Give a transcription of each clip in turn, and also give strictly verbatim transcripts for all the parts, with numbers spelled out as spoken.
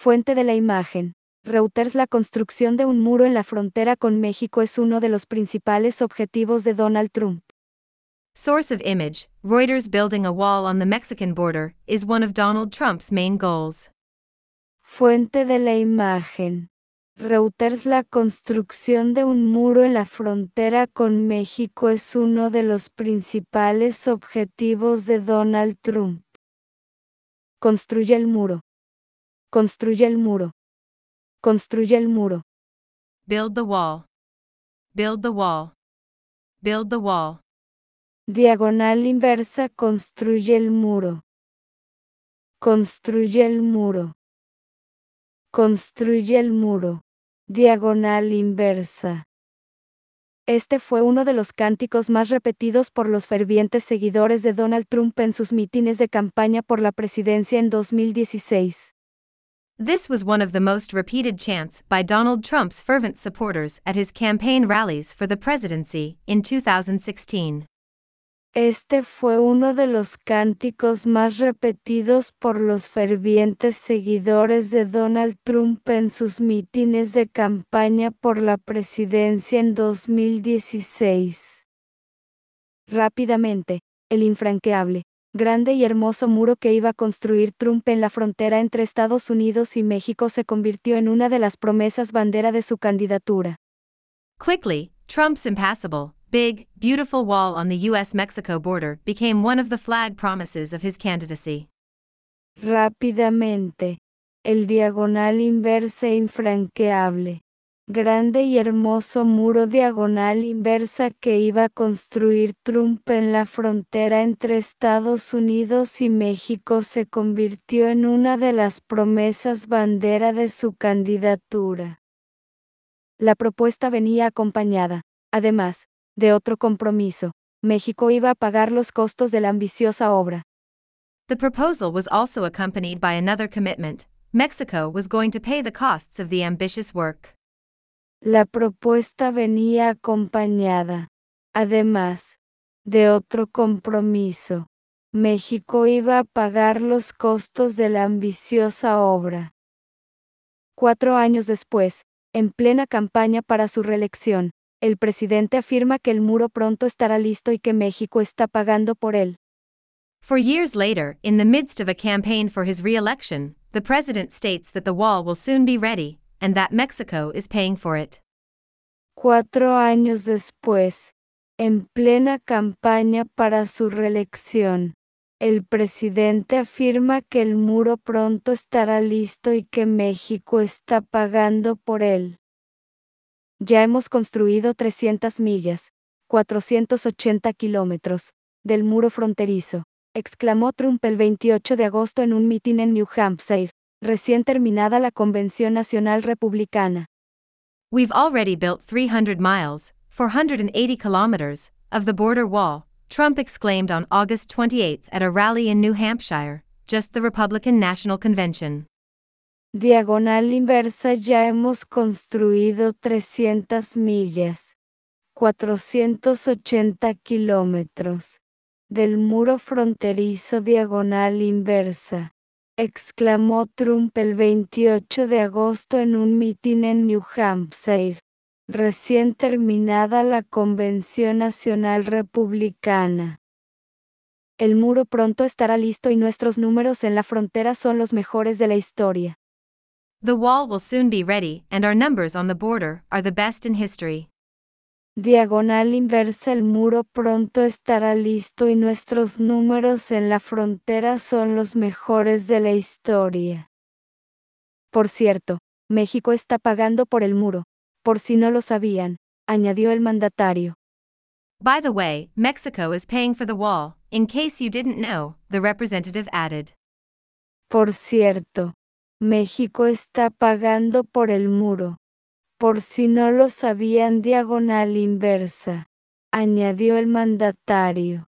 Fuente de la imagen. Reuters. La construcción de un muro en la frontera con México es uno de los principales objetivos de Donald Trump. Source of image, Reuters. Building a wall on the Mexican border is one of Donald Trump's main goals. Fuente de la imagen. Reuters. La construcción de un muro en la frontera con México es uno de los principales objetivos de Donald Trump. Construye el muro. Construye el muro. Construye el muro. Build the wall. Build the wall. Build the wall. Diagonal inversa. Construye el muro. Construye el muro. Construye el muro. Diagonal inversa. Este fue uno de los cánticos más repetidos por los fervientes seguidores de Donald Trump en sus mítines de campaña por la presidencia en dos mil dieciséis. This was one of the most repeated chants by Donald Trump's fervent supporters at his campaign rallies for the presidency in two thousand sixteen. Este fue uno de los cánticos más repetidos por los fervientes seguidores de Donald Trump en sus mítines de campaña por la presidencia en dos mil dieciséis. Rápidamente, el infranqueable, grande y hermoso muro que iba a construir Trump en la frontera entre Estados Unidos y México se convirtió en una de las promesas bandera de su candidatura. Quickly, Trump's impassable, big, beautiful wall on the U S Mexico border became one of the flag promises of his candidacy. Rápidamente, el diagonal inversa e infranqueable, grande y hermoso muro diagonal inversa que iba a construir Trump en la frontera entre Estados Unidos y México se convirtió en una de las promesas bandera de su candidatura. La propuesta venía acompañada, además, de otro compromiso: México iba a pagar los costos de la ambiciosa obra. The proposal was also accompanied by another commitment: Mexico was going to pay the costs of the ambitious work. La propuesta venía acompañada, además, de otro compromiso: México iba a pagar los costos de la ambiciosa obra. Cuatro años después, en plena campaña para su reelección, el presidente afirma que el muro pronto estará listo y que México está pagando por él. For years later, in the midst of a campaign for his re-election, the president states that the wall will soon be ready, and that Mexico is paying for it. Cuatro años después, en plena campaña para su reelección, el presidente afirma que el muro pronto estará listo y que México está pagando por él. Ya hemos construido trescientas millas, cuatrocientos ochenta kilómetros, del muro fronterizo, exclamó Trump el veintiocho de agosto en un mitin en New Hampshire, recién terminada la Convención Nacional Republicana. We've already built three hundred miles, four hundred eighty kilometers, of the border wall, Trump exclaimed on August twenty-eighth at a rally in New Hampshire, just the Republican National Convention. Diagonal inversa. Ya hemos construido trescientas millas, cuatrocientos ochenta kilómetros, del muro fronterizo diagonal inversa, exclamó Trump el veintiocho de agosto en un mitin en New Hampshire, recién terminada la Convención Nacional Republicana. El muro pronto estará listo y nuestros números en la frontera son los mejores de la historia. The wall will soon be ready, and our numbers on the border are the best in history. Diagonal inversa. El muro pronto estará listo y nuestros números en la frontera son los mejores de la historia. Por cierto, México está pagando por el muro, por si no lo sabían, añadió el mandatario. By the way, Mexico is paying for the wall, in case you didn't know, the representative added. Por cierto, México está pagando por el muro, por si no lo sabían. Diagonal inversa, añadió el mandatario.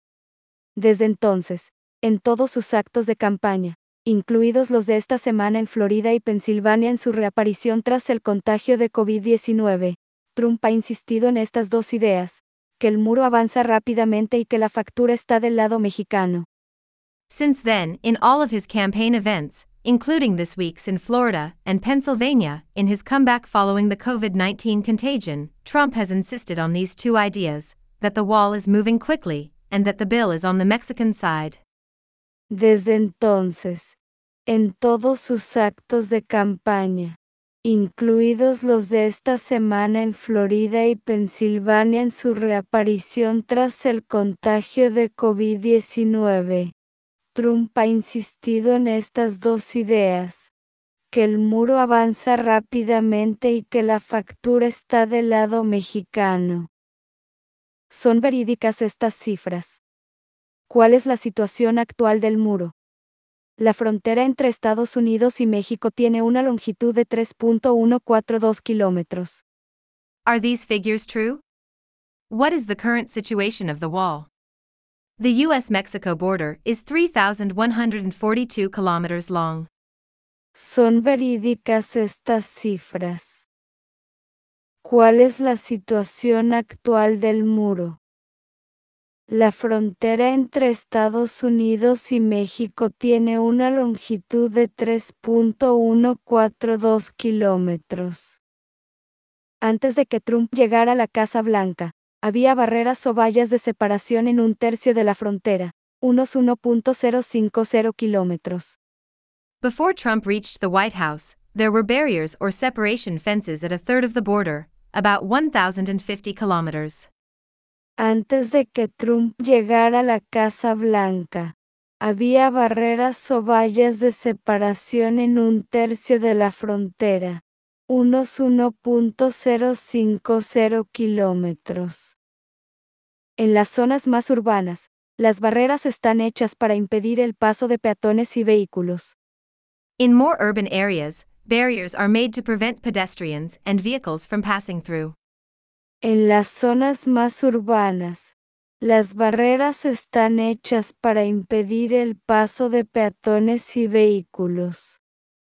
Desde entonces, en todos sus actos de campaña, incluidos los de esta semana en Florida y Pensilvania en su reaparición tras el contagio de COVID diecinueve, Trump ha insistido en estas dos ideas: que el muro avanza rápidamente y que la factura está del lado mexicano. Since then, in all of his campaign events, including this week's in Florida and Pennsylvania. In his comeback following the COVID nineteen contagion, Trump has insisted on these two ideas: that the wall is moving quickly, and that the bill is on the Mexican side. Desde entonces, en todos sus actos de campaña, incluidos los de esta semana en Florida y Pensilvania en su reaparición tras el contagio de COVID diecinueve, Trump ha insistido en estas dos ideas: que el muro avanza rápidamente y que la factura está del lado mexicano. ¿Son verídicas estas cifras? ¿Cuál es la situación actual del muro? La frontera entre Estados Unidos y México tiene una longitud de tres punto ciento cuarenta y dos kilómetros. Are these figures true? What is the current situation of the wall? The U S Mexico border is three thousand one hundred forty-two kilometers long. ¿Son verídicas estas cifras? ¿Cuál es la situación actual del muro? La frontera entre Estados Unidos y México tiene una longitud de tres punto ciento cuarenta y dos kilómetros. Antes de que Trump llegara a la Casa Blanca, había barreras o vallas de separación en un tercio de la frontera, unos uno punto cero cincuenta kilómetros. Before Trump reached the White House, there were barriers or separation fences at a third of the border, about one thousand fifty kilometers. Antes de que Trump llegara a la Casa Blanca, había barreras o vallas de separación en un tercio de la frontera, unos uno punto cero cincuenta kilómetros. En las zonas más urbanas, las barreras están hechas para impedir el paso de peatones y vehículos. In more urban areas, barriers are made to prevent pedestrians and vehicles from passing through. En las zonas más urbanas, las barreras están hechas para impedir el paso de peatones y vehículos.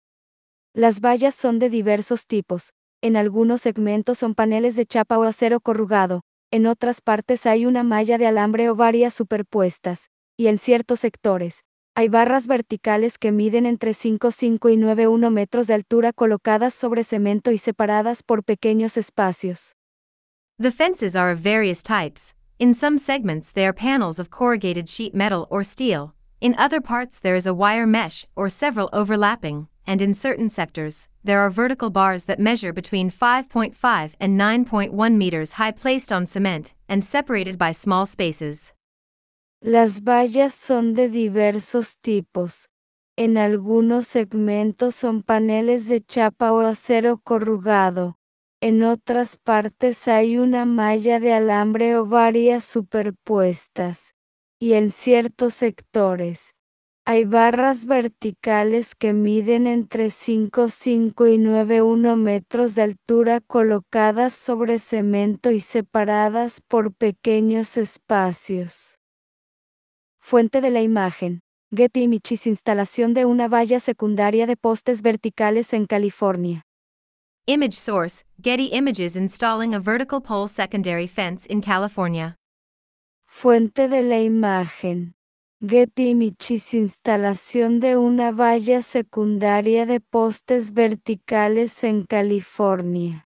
Las vallas son de diversos tipos. En algunos segmentos son paneles de chapa o acero corrugado, en otras partes hay una malla de alambre o varias superpuestas, y en ciertos sectores, hay barras verticales que miden entre cinco punto cinco y nueve punto uno metros de altura colocadas sobre cemento y separadas por pequeños espacios. The fences are of various types. In some segments they are panels of corrugated sheet metal or steel, in other parts there is a wire mesh or several overlapping, and in certain sectors, there are vertical bars that measure between five point five and nine point one meters high placed on cement and separated by small spaces. Las vallas son de diversos tipos. En algunos segmentos son paneles de chapa o acero corrugado. En otras partes hay una malla de alambre o varias superpuestas. Y en ciertos sectores, hay barras verticales que miden entre cinco punto cinco y nueve punto uno metros de altura colocadas sobre cemento y separadas por pequeños espacios. Fuente de la imagen: Getty Images. Instalación de una valla secundaria de postes verticales en California. Image source: Getty Images. Installing a vertical pole secondary fence in California. Fuente de la imagen: Getty Images. Instalación de una valla secundaria de postes verticales en California.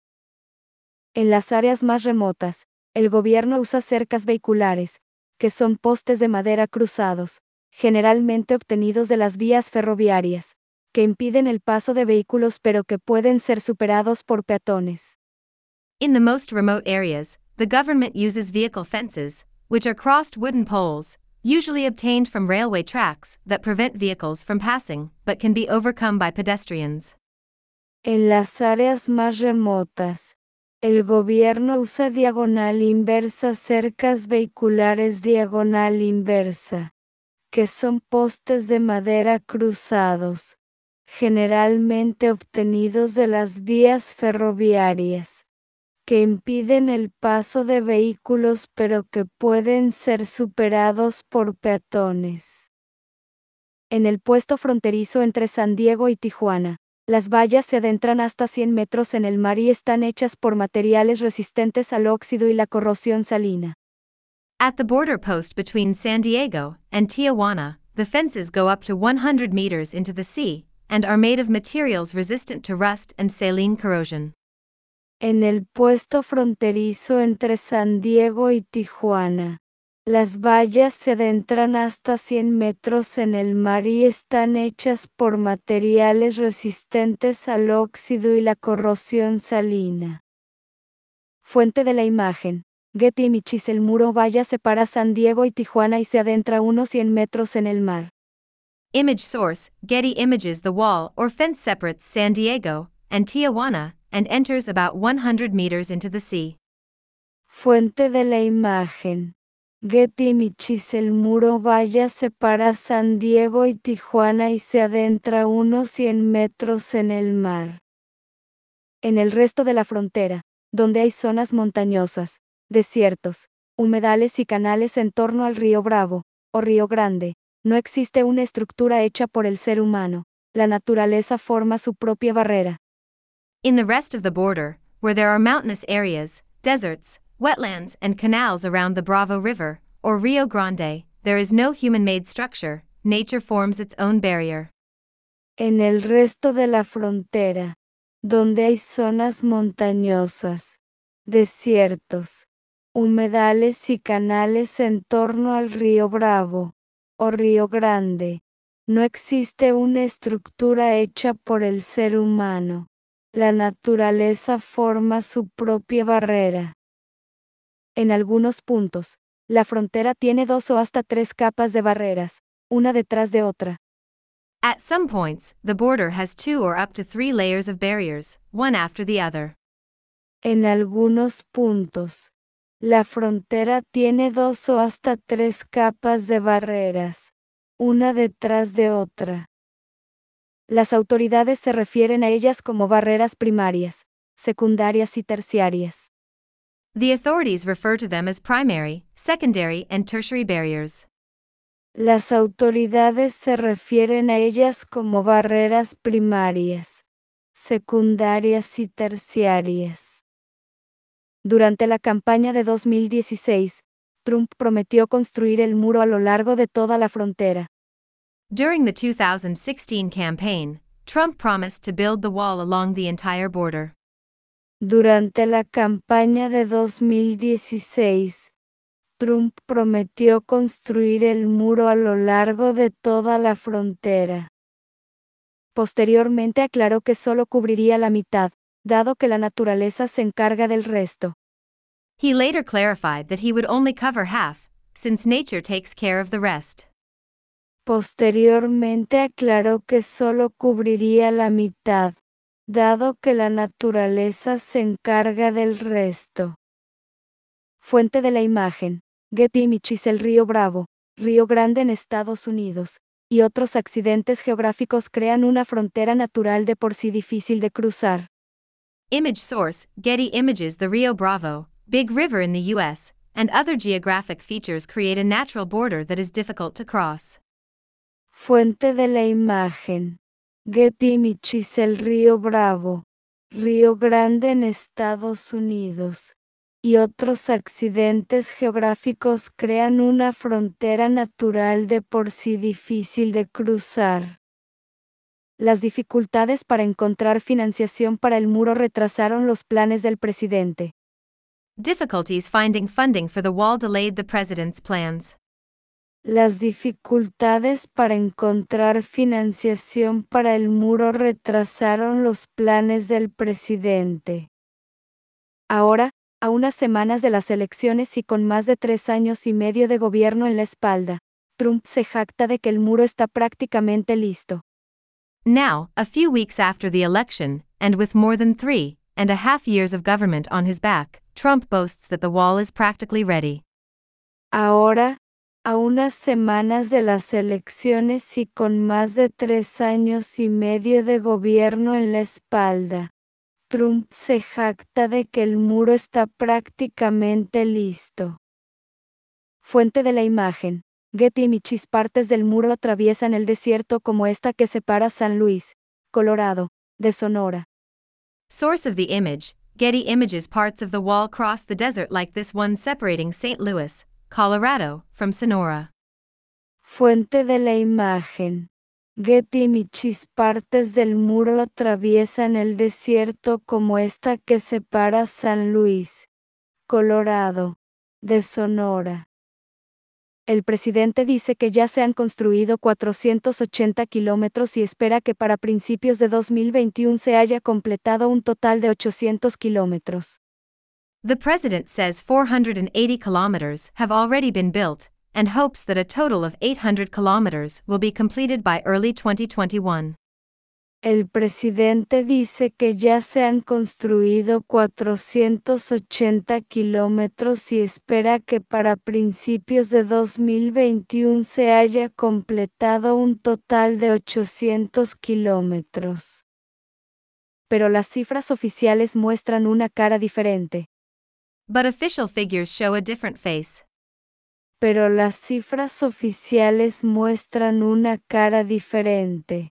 En las áreas más remotas, el gobierno usa cercas vehiculares, que son postes de madera cruzados, generalmente obtenidos de las vías ferroviarias, que impiden el paso de vehículos pero que pueden ser superados por peatones. In the most remote areas, the government uses vehicle fences, which are crossed wooden poles, usually obtained from railway tracks, that prevent vehicles from passing, but can be overcome by pedestrians. En las áreas más remotas, el gobierno usa diagonal inversa cercas vehiculares diagonal inversa, que son postes de madera cruzados, generalmente obtenidos de las vías ferroviarias, que impiden el paso de vehículos pero que pueden ser superados por peatones. En el puesto fronterizo entre San Diego y Tijuana, las vallas se adentran hasta cien metros en el mar y están hechas por materiales resistentes al óxido y la corrosión salina. At the border post between San Diego and Tijuana, the fences go up to one hundred meters into the sea, and are made of materials resistant to rust and saline corrosion. En el puesto fronterizo entre San Diego y Tijuana, las vallas se adentran hasta cien metros en el mar y están hechas por materiales resistentes al óxido y la corrosión salina. Fuente de la imagen. Getty Images. El muro valla separa San Diego y Tijuana y se adentra unos cien metros en el mar. Image source, Getty Images. The wall or fence separates San Diego and Tijuana and enters about one hundred meters into the sea. Fuente de la imagen. Getty Images. El muro valla separa San Diego y Tijuana y se adentra unos cien metros en el mar. En el resto de la frontera, donde hay zonas montañosas, desiertos, humedales y canales en torno al río Bravo, o Río Grande, no existe una estructura hecha por el ser humano. La naturaleza forma su propia barrera. In the rest of the border, where there are mountainous areas, deserts, wetlands and canals around the Bravo River, or Rio Grande, there is no human-made structure. Nature forms its own barrier. En el resto de la frontera, donde hay zonas montañosas, desiertos, humedales y canales en torno al río Bravo, o Río Grande, no existe una estructura hecha por el ser humano. La naturaleza forma su propia barrera. En algunos puntos, la frontera tiene dos o hasta tres capas de barreras, una detrás de otra. At some points, the border has two or up to three layers of barriers, one after the other. En algunos puntos, la frontera tiene dos o hasta tres capas de barreras, una detrás de otra. Las autoridades se refieren a ellas como barreras primarias, secundarias y terciarias. The authorities refer to them as primary, secondary and tertiary barriers. Las autoridades se refieren a ellas como barreras primarias, secundarias y terciarias. Durante la campaña de dos mil dieciséis, Trump prometió construir el muro a lo largo de toda la frontera. During the two thousand sixteen campaign, Trump promised to build the wall along the entire border. Durante la campaña de dos mil dieciséis, Trump prometió construir el muro a lo largo de toda la frontera. Posteriormente aclaró que solo cubriría la mitad, dado que la naturaleza se encarga del resto. He later clarified that he would only cover half, since nature takes care of the rest. Posteriormente aclaró que solo cubriría la mitad, dado que la naturaleza se encarga del resto. Fuente de la imagen. Getty Images. El río Bravo, Río Grande en Estados Unidos, y otros accidentes geográficos crean una frontera natural de por sí difícil de cruzar. Image source, Getty Images. The Rio Bravo, Big River in the U S, and other geographic features create a natural border that is difficult to cross. Fuente de la imagen. Getty Images. El río Bravo, Río Grande en Estados Unidos, y otros accidentes geográficos crean una frontera natural de por sí difícil de cruzar. Las dificultades para encontrar financiación para el muro retrasaron los planes del presidente. Difficulties finding funding for the wall delayed the president's plans. Las dificultades para encontrar financiación para el muro retrasaron los planes del presidente. Ahora, a unas semanas de las elecciones y con más de tres años y medio de gobierno en la espalda, Trump se jacta de que el muro está prácticamente listo. Now, a few weeks after the election, and with more than three and a half years of government on his back, Trump boasts that the wall is practically ready. Ahora, a unas semanas de las elecciones y con más de tres años y medio de gobierno en la espalda, Trump se jacta de que el muro está prácticamente listo. Fuente de la imagen. Getty Images. Partes del muro atraviesan el desierto como esta que separa San Luis, Colorado, de Sonora. Source of the image, Getty Images. Parts of the wall cross the desert like this one separating Saint Louis, Colorado, from Sonora. Fuente de la imagen. Getty Michis. Partes del muro atraviesan el desierto como esta que separa San Luis, Colorado, de Sonora. El presidente dice que ya se han construido cuatrocientos ochenta kilómetros y espera que para principios de dos mil veintiuno se haya completado un total de ochocientos kilómetros. The president says four hundred eighty kilometers have already been built, and hopes that a total of eight hundred kilometers will be completed by early twenty twenty-one. El presidente dice que ya se han construido cuatrocientos ochenta kilómetros y espera que para principios de dos mil veintiuno se haya completado un total de ochocientos kilómetros. Pero las cifras oficiales muestran una cara diferente. But official figures show a different face. Pero las cifras oficiales muestran una cara diferente.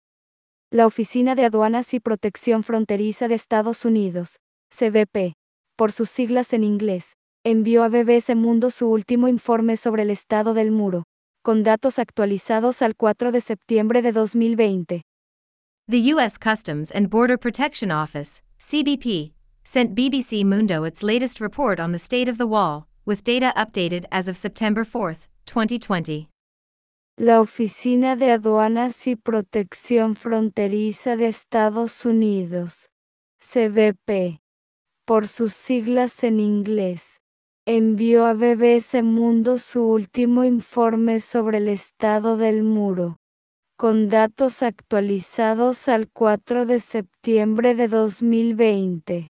La Oficina de Aduanas y Protección Fronteriza de Estados Unidos, C B P, por sus siglas en inglés, envió a B B C Mundo su último informe sobre el estado del muro, con datos actualizados al cuatro de septiembre de dos mil veinte. The U S Customs and Border Protection Office, C B P, sent B B C Mundo its latest report on the state of the wall, with data updated as of September fourth, twenty twenty. La Oficina de Aduanas y Protección Fronteriza de Estados Unidos, C B P, por sus siglas en inglés, envió a B B C Mundo su último informe sobre el estado del muro, con datos actualizados al cuatro de septiembre de dos mil veinte.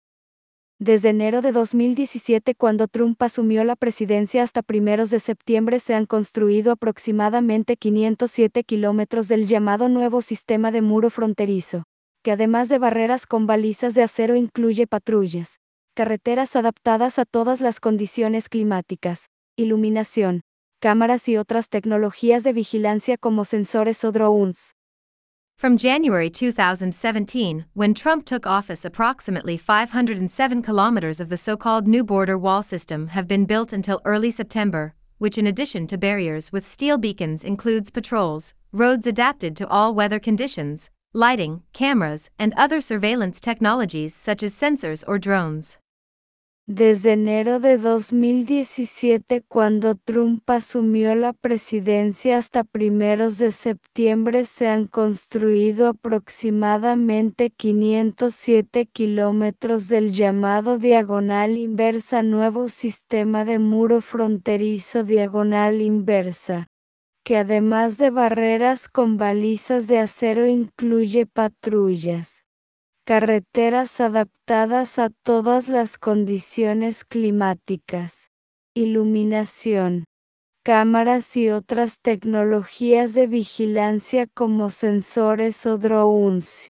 Desde enero de dos mil diecisiete, cuando Trump asumió la presidencia, hasta primeros de septiembre se han construido aproximadamente quinientos siete kilómetros del llamado nuevo sistema de muro fronterizo, que además de barreras con balizas de acero incluye patrullas, carreteras adaptadas a todas las condiciones climáticas, iluminación, cámaras y otras tecnologías de vigilancia como sensores o drones. From January two thousand seventeen, when Trump took office, approximately five hundred seven kilometers of the so-called new border wall system have been built until early September, which in addition to barriers with steel beacons includes patrols, roads adapted to all weather conditions, lighting, cameras, and other surveillance technologies such as sensors or drones. Desde enero de dos mil diecisiete, cuando Trump asumió la presidencia, hasta primeros de septiembre se han construido aproximadamente quinientos siete kilómetros del llamado diagonal inversa, nuevo sistema de muro fronterizo diagonal inversa, que además de barreras con balizas de acero incluye patrullas, carreteras adaptadas a todas las condiciones climáticas, iluminación, cámaras y otras tecnologías de vigilancia como sensores o drones.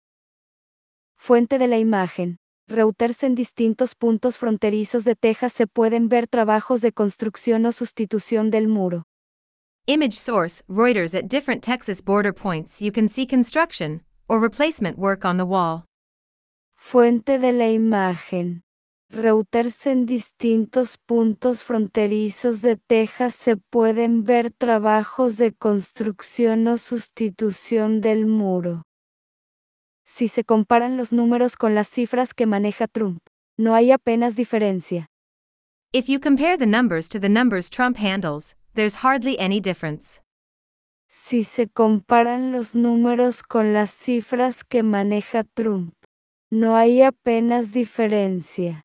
Fuente de la imagen. Reuters. En distintos puntos fronterizos de Texas se pueden ver trabajos de construcción o sustitución del muro. Image source, Reuters. At different Texas border points you can see construction or replacement work on the wall. Fuente de la imagen. Reuters. En distintos puntos fronterizos de Texas se pueden ver trabajos de construcción o sustitución del muro. Si se comparan los números con las cifras que maneja Trump, no hay apenas diferencia. If you compare the numbers to the numbers Trump handles, there's hardly any difference. Si se comparan los números con las cifras que maneja Trump, no hay apenas diferencia.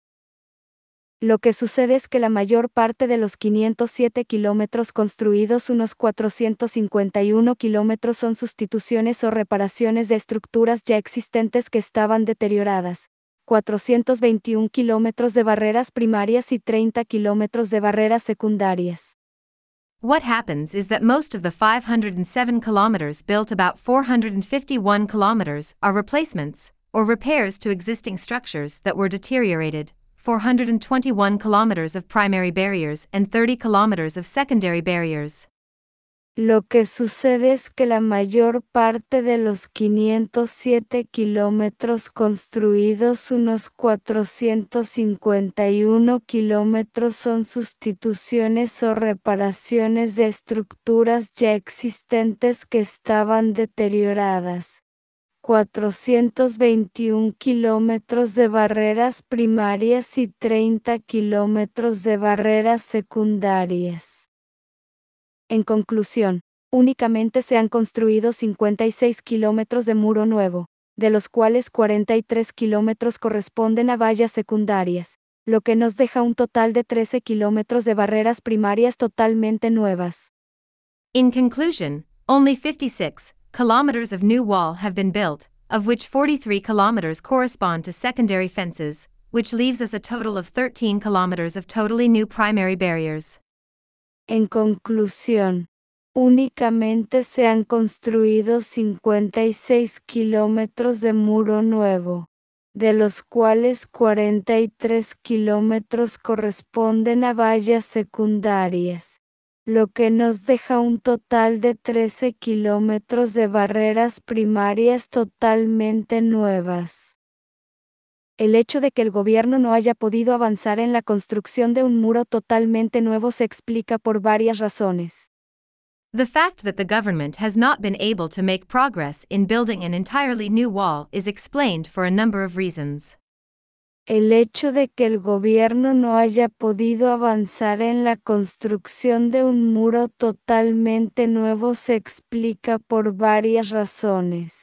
Lo que sucede es que la mayor parte de los quinientos siete kilómetros construidos, unos cuatrocientos cincuenta y uno kilómetros, son sustituciones o reparaciones de estructuras ya existentes que estaban deterioradas, cuatrocientos veintiún kilómetros de barreras primarias y treinta kilómetros de barreras secundarias. What happens is that most of the five hundred seven kilometers built, about four hundred fifty-one kilometers, are replacements or repairs to existing structures that were deteriorated, four hundred twenty-one kilometers of primary barriers and thirty kilometers of secondary barriers. Lo que sucede es que la mayor parte de los quinientos siete kilómetros construidos, unos cuatrocientos cincuenta y uno kilómetros, son sustituciones o reparaciones de estructuras ya existentes que estaban deterioradas. cuatrocientos veintiún kilómetros de barreras primarias y treinta kilómetros de barreras secundarias. En conclusión, únicamente se han construido cincuenta y seis kilómetros de muro nuevo, de los cuales cuarenta y tres kilómetros corresponden a vallas secundarias, lo que nos deja un total de trece kilómetros de barreras primarias totalmente nuevas. In conclusion, only fifty-six kilometers of new wall have been built, of which forty-three kilometers correspond to secondary fences, which leaves us a total of thirteen kilometers of totally new primary barriers. En conclusión, únicamente se han construido cincuenta y seis kilómetros de muro nuevo, de los cuales cuarenta y tres kilómetros corresponden a vallas secundarias, lo que nos deja un total de trece kilómetros de barreras primarias totalmente nuevas. El hecho de que el gobierno no haya podido avanzar en la construcción de un muro totalmente nuevo se explica por varias razones. The fact that the government has not been able to make progress in building an entirely new wall is explained for a number of reasons. El hecho de que el gobierno no haya podido avanzar en la construcción de un muro totalmente nuevo se explica por varias razones.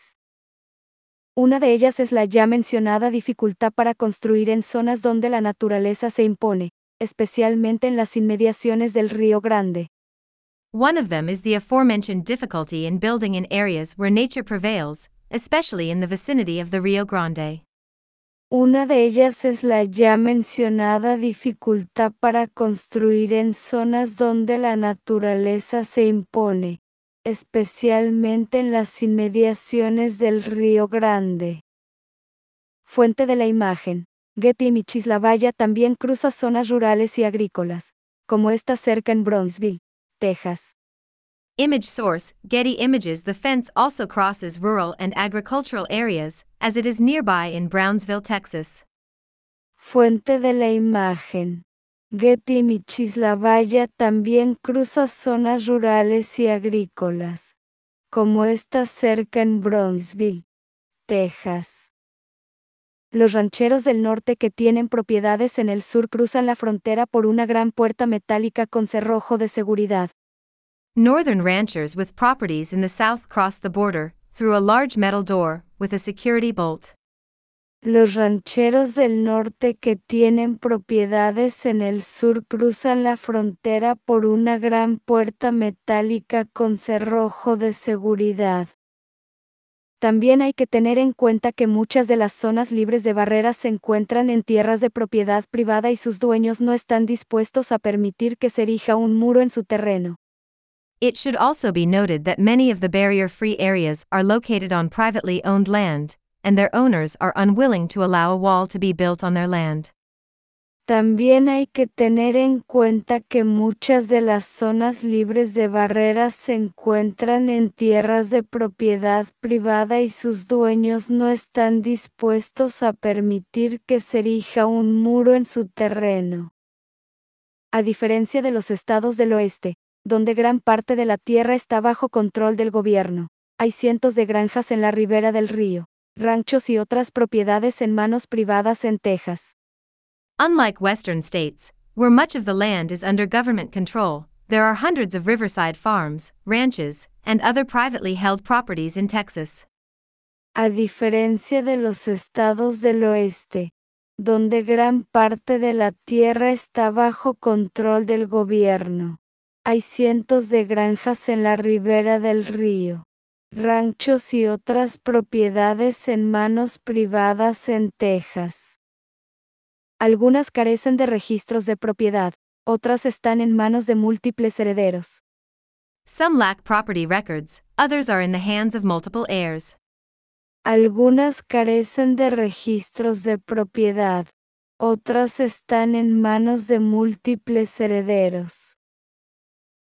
Una de ellas es la ya mencionada dificultad para construir en zonas donde la naturaleza se impone, especialmente en las inmediaciones del Río Grande. One of them is the aforementioned difficulty in building in areas where nature prevails, especially in the vicinity of the Rio Grande. Una de ellas es la ya mencionada dificultad para construir en zonas donde la naturaleza se impone, especialmente en las inmediaciones del Río Grande. Fuente de la imagen. Getty Images. La valla también cruza zonas rurales y agrícolas, como esta cerca en Brownsville, Texas. Image source, Getty Images. The fence also crosses rural and agricultural areas, as it is nearby in Brownsville, Texas. Fuente de la imagen. Getty Images. La valla también cruza zonas rurales y agrícolas, como esta cerca en Brownsville, Texas. Los rancheros del norte que tienen propiedades en el sur cruzan la frontera por una gran puerta metálica con cerrojo de seguridad. Northern ranchers with properties in the south cross the border through a large metal door with a security bolt. Los rancheros del norte que tienen propiedades en el sur cruzan la frontera por una gran puerta metálica con cerrojo de seguridad. También hay que tener en cuenta que muchas de las zonas libres de barreras se encuentran en tierras de propiedad privada y sus dueños no están dispuestos a permitir que se erija un muro en su terreno. It should also be noted that many of the barrier-free areas are located on privately owned land, and their owners are unwilling to allow a wall to be built on their land. También hay que tener en cuenta que muchas de las zonas libres de barreras se encuentran en tierras de propiedad privada y sus dueños no están dispuestos a permitir que se erija un muro en su terreno. A diferencia de los estados del oeste, donde gran parte de la tierra está bajo control del gobierno, hay cientos de granjas en la ribera del río, ranchos y otras propiedades en manos privadas en Texas. Unlike western states, where much of the land is under government control, there are hundreds of riverside farms, ranches, and other privately held properties in Texas. A diferencia de los estados del oeste, donde gran parte de la tierra está bajo control del gobierno, hay cientos de granjas en la ribera del río, ranchos y otras propiedades en manos privadas en Texas. Algunas carecen de registros de propiedad, otras están en manos de múltiples herederos. Some lack property records, others are in the hands of multiple heirs. Algunas carecen de registros de propiedad, otras están en manos de múltiples herederos.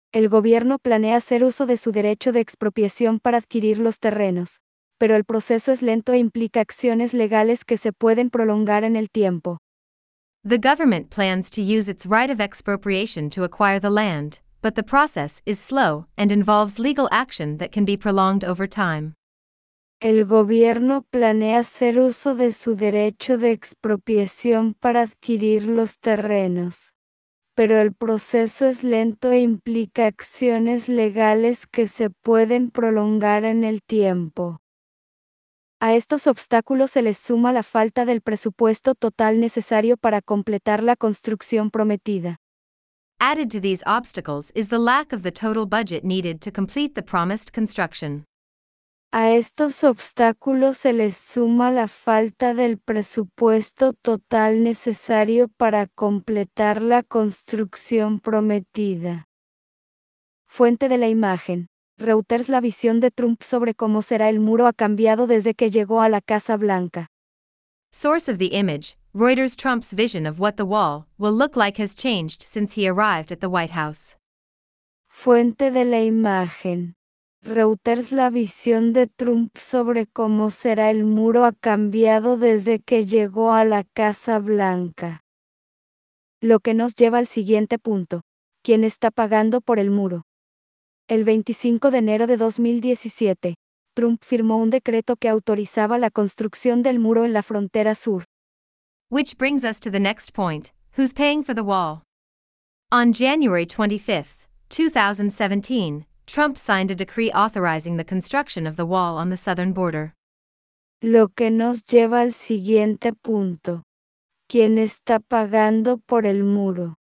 El gobierno planea hacer uso de su derecho de expropiación para adquirir los terrenos, pero el proceso es lento e implica acciones legales que se pueden prolongar en el tiempo. The government plans to use its right of expropriation to acquire the land, but the process is slow and involves legal action that can be prolonged over time. El gobierno planea hacer uso de su derecho de expropiación para adquirir los terrenos, pero el proceso es lento e implica acciones legales que se pueden prolongar en el tiempo. A estos obstáculos se les suma la falta del presupuesto total necesario para completar la construcción prometida. Added to these obstacles is the lack of the total budget needed to complete the promised construction. A estos obstáculos se les suma la falta del presupuesto total necesario para completar la construcción prometida. Fuente de la imagen. Reuters. La visión de Trump sobre cómo será el muro ha cambiado desde que llegó a la Casa Blanca. Source of the image, Reuters. Trump's vision of what the wall will look like has changed since he arrived at the White House. Fuente de la imagen. Reuters. La visión de Trump sobre cómo será el muro ha cambiado desde que llegó a la Casa Blanca. Lo que nos lleva al siguiente punto. ¿Quién está pagando por el muro? El veinticinco de enero de dos mil diecisiete, Trump firmó un decreto que autorizaba la construcción del muro en la frontera sur. Which brings us to the next point, who's paying for the wall? On January twenty-fifth, two thousand seventeen, Trump signed a decree authorizing the construction of the wall on the southern border. Lo que nos lleva al siguiente punto. ¿Quién está pagando por el muro?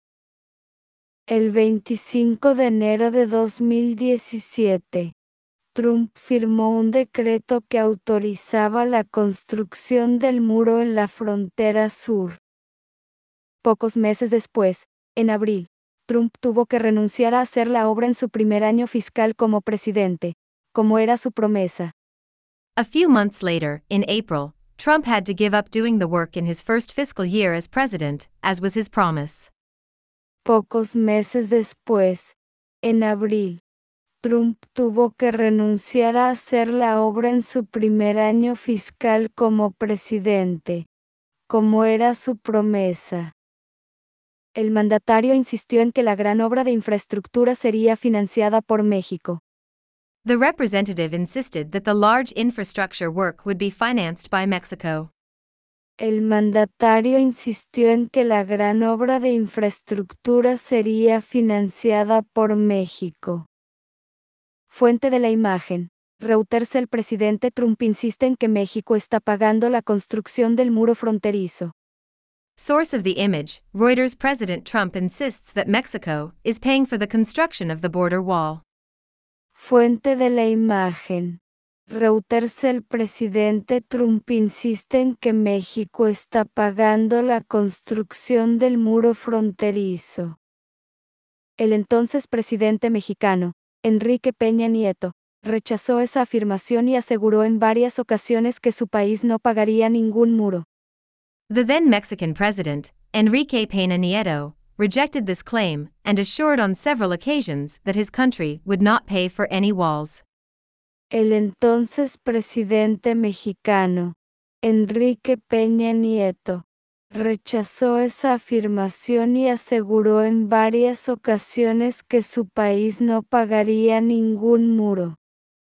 El veinticinco de enero de dos mil diecisiete, Trump firmó un decreto que autorizaba la construcción del muro en la frontera sur. Pocos meses después, en abril, Trump tuvo que renunciar a hacer la obra en su primer año fiscal como presidente, como era su promesa. A few months later, in April, Trump had to give up doing the work in his first fiscal year as president, as was his promise. Pocos meses después, en abril, Trump tuvo que renunciar a hacer la obra en su primer año fiscal como presidente, como era su promesa. El mandatario insistió en que la gran obra de infraestructura sería financiada por México. The representative insisted that the large infrastructure work would be financed by Mexico. El mandatario insistió en que la gran obra de infraestructura sería financiada por México. Fuente de la imagen. Reuters. El presidente Trump insiste en que México está pagando la construcción del muro fronterizo. Source of the image, Reuters. President Trump insists that Mexico is paying for the construction of the border wall. Fuente de la imagen. Reuters. El presidente Trump insiste en que México está pagando la construcción del muro fronterizo. El entonces presidente mexicano, Enrique Peña Nieto, rechazó esa afirmación y aseguró en varias ocasiones que su país no pagaría ningún muro. The then Mexican president, Enrique Peña Nieto, rejected this claim and assured on several occasions that his country would not pay for any walls. El entonces presidente mexicano, Enrique Peña Nieto, rechazó esa afirmación y aseguró en varias ocasiones que su país no pagaría ningún muro.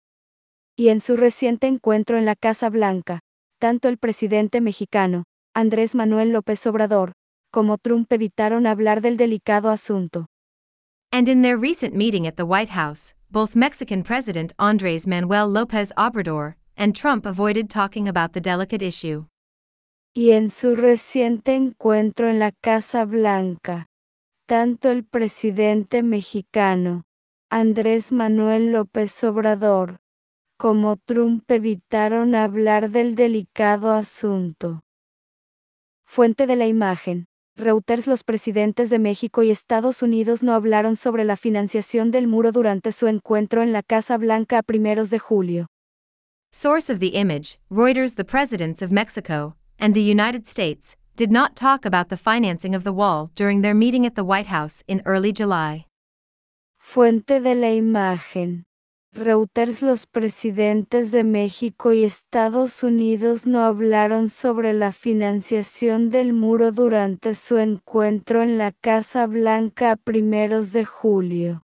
Y en su reciente encuentro en la Casa Blanca, tanto el presidente mexicano, Andrés Manuel López Obrador, como Trump evitaron hablar del delicado asunto. And in their recent meeting at the White House, both Mexican President Andrés Manuel López Obrador and Trump avoided talking about the delicate issue. Y en su reciente encuentro en la Casa Blanca, tanto el presidente mexicano, Andrés Manuel López Obrador, como Trump evitaron hablar del delicado asunto. Fuente de la imagen. Reuters. Los presidentes de México y Estados Unidos no hablaron sobre la financiación del muro durante su encuentro en la Casa Blanca a primeros de julio. Source of the image, Reuters. The presidents of Mexico and the United States did not talk about the financing of the wall during their meeting at the White House in early July. Fuente de la imagen. Reuters. Los presidentes de México y Estados Unidos no hablaron sobre la financiación del muro durante su encuentro en la Casa Blanca a primeros de julio.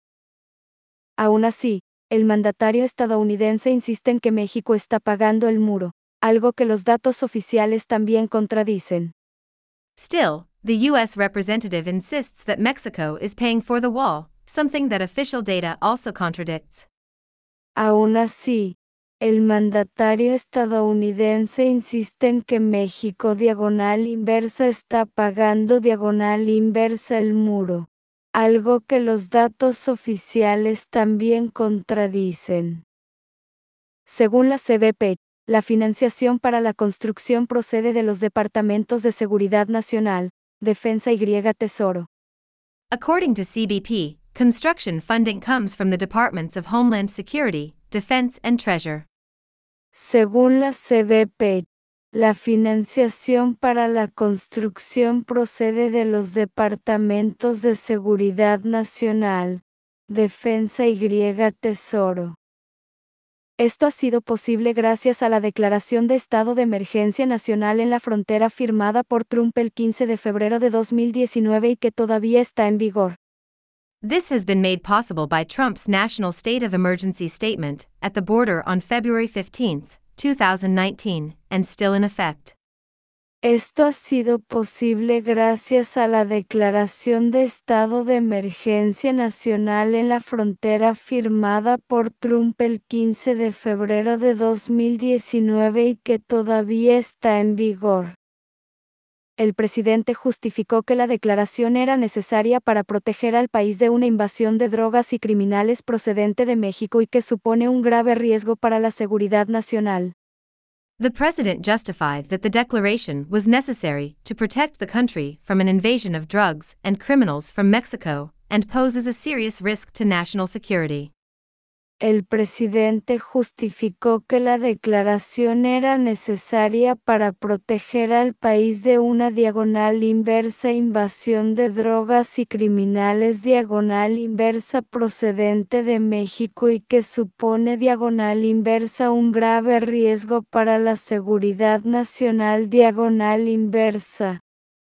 Aún así, el mandatario estadounidense insiste en que México está pagando el muro, algo que los datos oficiales también contradicen. Still, the U S representative insists that Mexico is paying for the wall, something that official data also contradicts. Aún así, el mandatario estadounidense insiste en que México diagonal inversa está pagando diagonal inversa el muro, algo que los datos oficiales también contradicen. Según la C B P, la financiación para la construcción procede de los departamentos de Seguridad Nacional, Defensa y Tesoro. According to C B P, construction funding comes from the Departments of Homeland Security, Defense and Treasury. Según la C B P, la financiación para la construcción procede de los departamentos de Seguridad Nacional, Defensa y Tesoro. Esto ha sido posible gracias a la declaración de estado de emergencia nacional en la frontera firmada por Trump el quince de febrero de dos mil diecinueve y que todavía está en vigor. This has been made possible by Trump's National State of Emergency statement at the border on February fifteenth, two thousand nineteen, and still in effect. Esto ha sido posible gracias a la declaración de estado de emergencia nacional en la frontera firmada por Trump el quince de febrero de dos mil diecinueve y que todavía está en vigor. El presidente justificó que la declaración era necesaria para proteger al país de una invasión de drogas y criminales procedente de México y que supone un grave riesgo para la seguridad nacional. The president justified that the declaration was necessary to protect the country from an invasion of drugs and criminals from Mexico and poses a serious risk to national security. El presidente justificó que la declaración era necesaria para proteger al país de una diagonal inversa invasión de drogas y criminales diagonal inversa procedente de México y que supone diagonal inversa un grave riesgo para la seguridad nacional diagonal inversa.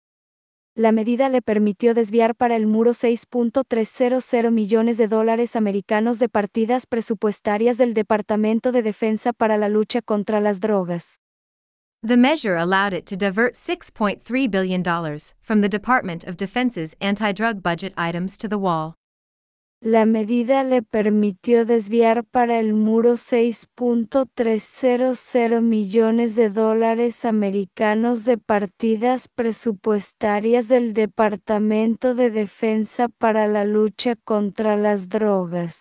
La medida le permitió desviar para el muro seis punto trescientos millones de dólares americanos de partidas presupuestarias del Departamento de Defensa para la lucha contra las drogas. The measure allowed it to divert six point three billion dollars from the Department of Defense's anti-drug budget items to the wall. La medida le permitió desviar para el muro seis punto trescientos millones de dólares americanos de partidas presupuestarias del Departamento de Defensa para la lucha contra las drogas.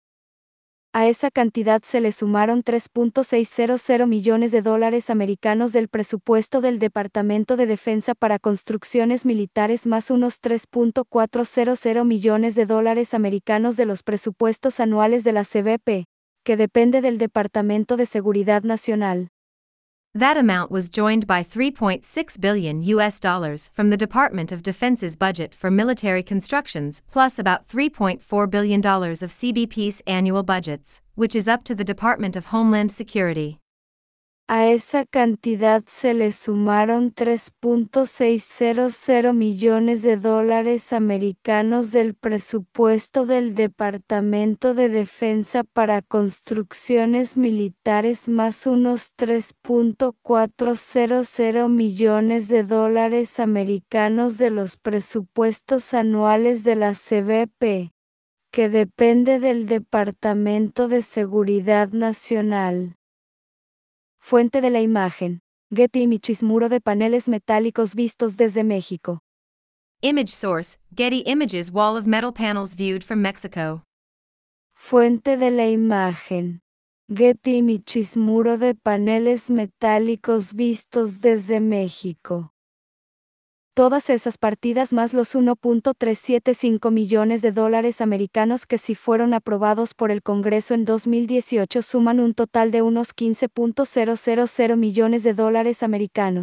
A esa cantidad se le sumaron tres punto seiscientos millones de dólares americanos del presupuesto del Departamento de Defensa para construcciones militares más unos tres punto cuatrocientos millones de dólares americanos de los presupuestos anuales de la C B P, que depende del Departamento de Seguridad Nacional. That amount was joined by three point six billion U S dollars from the Department of Defense's budget for military constructions plus about three point four billion dollars of C B P's annual budgets, which is up to the Department of Homeland Security. A esa cantidad se le sumaron tres punto seiscientos millones de dólares americanos del presupuesto del Departamento de Defensa para construcciones militares más unos tres punto cuatrocientos millones de dólares americanos de los presupuestos anuales de la C B P, que depende del Departamento de Seguridad Nacional. Fuente de la imagen. Getty Images. Muro de paneles metálicos vistos desde México. Image source, Getty Images. Wall of metal panels viewed from Mexico. Fuente de la imagen. Getty Images. Muro de paneles metálicos vistos desde México. Todas esas partidas más los uno punto trescientos setenta y cinco millones de dólares americanos que si fueron aprobados por el Congreso en dos mil dieciocho suman un total de unos quince punto cero cero cero millones de dólares americanos,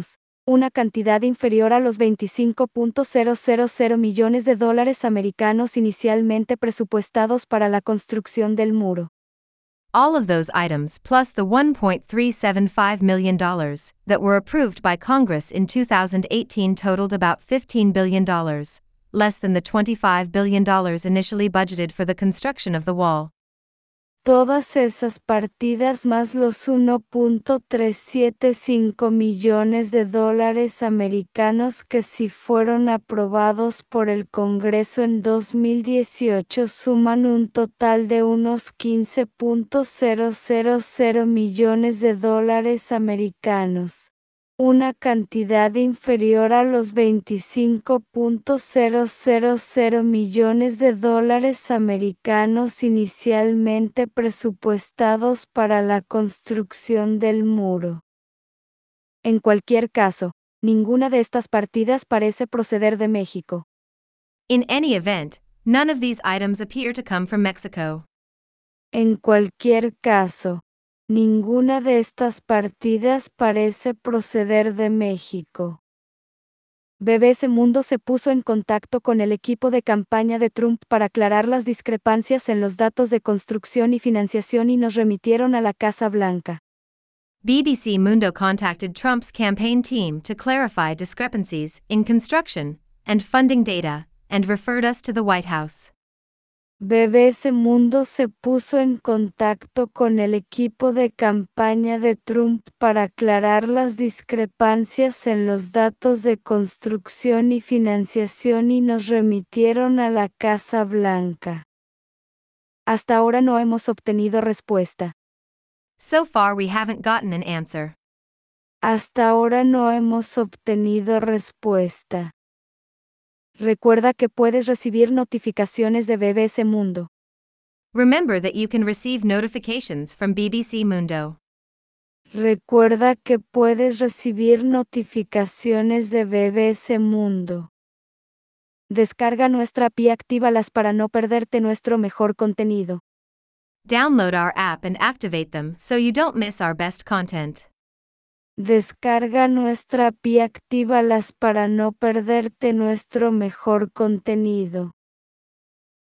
una cantidad inferior a los veinticinco punto cero cero cero millones de dólares americanos inicialmente presupuestados para la construcción del muro. All of those items plus the one point three seven five million dollars that were approved by Congress in two thousand eighteen totaled about fifteen billion dollars, less than the twenty-five billion dollars initially budgeted for the construction of the wall. Todas esas partidas más los uno punto trescientos setenta y cinco millones de dólares americanos que sí fueron aprobados por el Congreso en dos mil dieciocho suman un total de unos quince punto cero cero cero millones de dólares americanos, una cantidad inferior a los veinticinco punto cero cero cero millones de dólares americanos inicialmente presupuestados para la construcción del muro. En cualquier caso, ninguna de estas partidas parece proceder de México. In any event, none of these items appear to come from Mexico. En cualquier caso, ninguna de estas partidas parece proceder de México. B B S Mundo se puso en contacto con el equipo de campaña de Trump para aclarar las discrepancias en los datos de construcción y financiación y nos remitieron a la Casa Blanca. B B C Mundo contacted Trump's campaign team to clarify discrepancies in construction and funding data, and referred us to the White House. B B S Mundo se puso en contacto con el equipo de campaña de Trump para aclarar las discrepancias en los datos de construcción y financiación y nos remitieron a la Casa Blanca. Hasta ahora no hemos obtenido respuesta. So far we haven't gotten an answer. Hasta ahora no hemos obtenido respuesta. Recuerda que puedes recibir notificaciones de B B S Mundo. Remember that you can receive notifications from B B C Mundo. Recuerda que puedes recibir notificaciones de B B S Mundo. Descarga nuestra app y actívalas para no perderte nuestro mejor contenido. Download our app and activate them so you don't miss our best content. Descarga nuestra app y actívalas para no perderte nuestro mejor contenido.